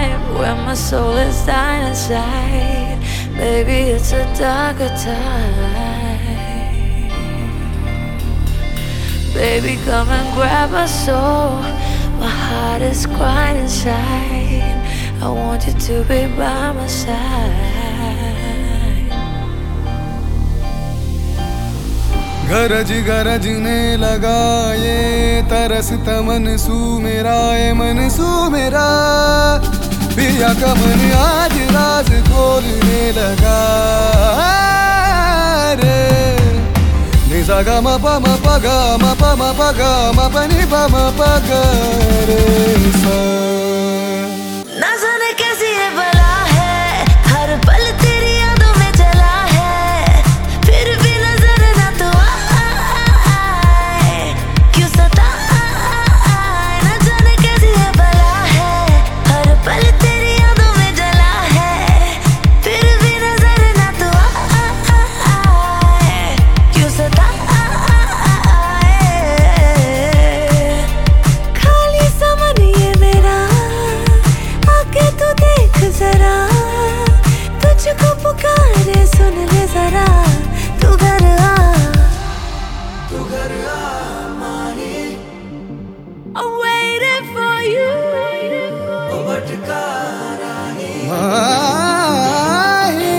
time when my soul is dying inside. Baby, it's a darker time. Baby, come and grab my soul. My heart is crying inside. I want you to be by my side. गरजने लगा ये तरसता मनसू मेरा, ये मनसू मेरा पिया का मन आज राज खोलने लगा रे। निसा गा मा पा मा पा गा मा पा मा पा गा मा पा नि पा मा पा गा रे सा। ना जाने कैसी ये बला है, हर पल तेरी यादों में जला है, फिर भी नजर ना तो आए, क्यों सताए। ना जाने कैसी ये बला है, हर पल तेरी यादों में जला है, फिर भी नजर ना तो आए, क्यों सताए। खाली सा मन ये मेरा, आके तू देख जरा, तुझको पुकारे सुन ले जरा। तू घर आ, तू घर आ माही, I'm waiting for you. ओ भटका राही माही,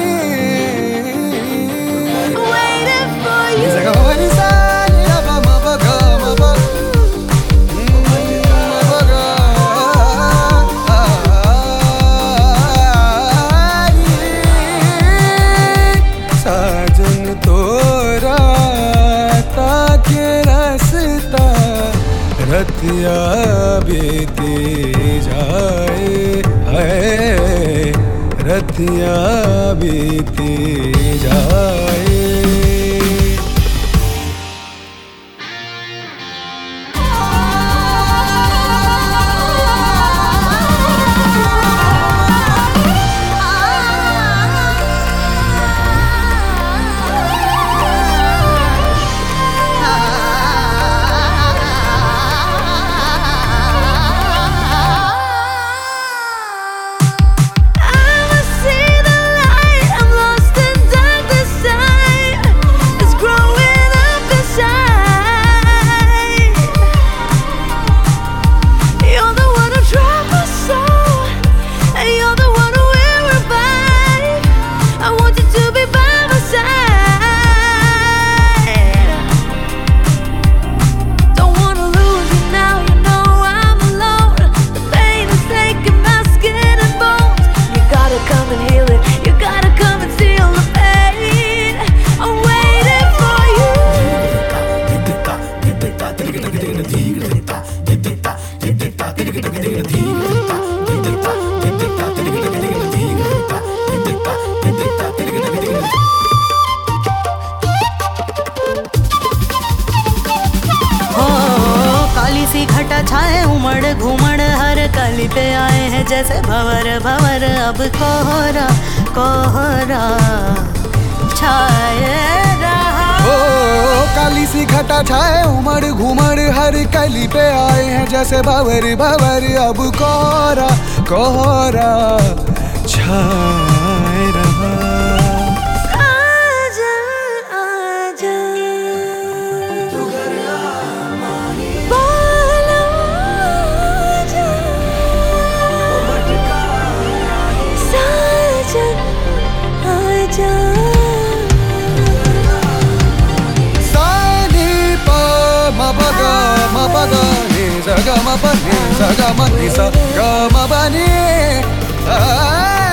I'm waiting for you. निसा गा मा नि सा नि पा मा पा गा मा पा मा पा गा साजन तोरा ताके रास्ता रतिया बीती जाए है, रतिया बीती जाए। काली सी घटा छाए उमड़ घुमड़, हर कली पे आए हैं जैसे भंवर भंवर। अब कोहरा कोहरा छाए रहा। ओ काली सी घटा छाए उमड़ घुमड़, हर कली पे आए हैं जैसे भंवर भंवर। अब कोहरा कोहरा छाए रहा। आजा आजा, तू घर आ माही, बोलो आजा, ओ भटका राही साजन आजा। सा नि पा मा पा गा मा पा गा नि सा गा मा पा नि सा गा मा नि सा गा मा पा नि।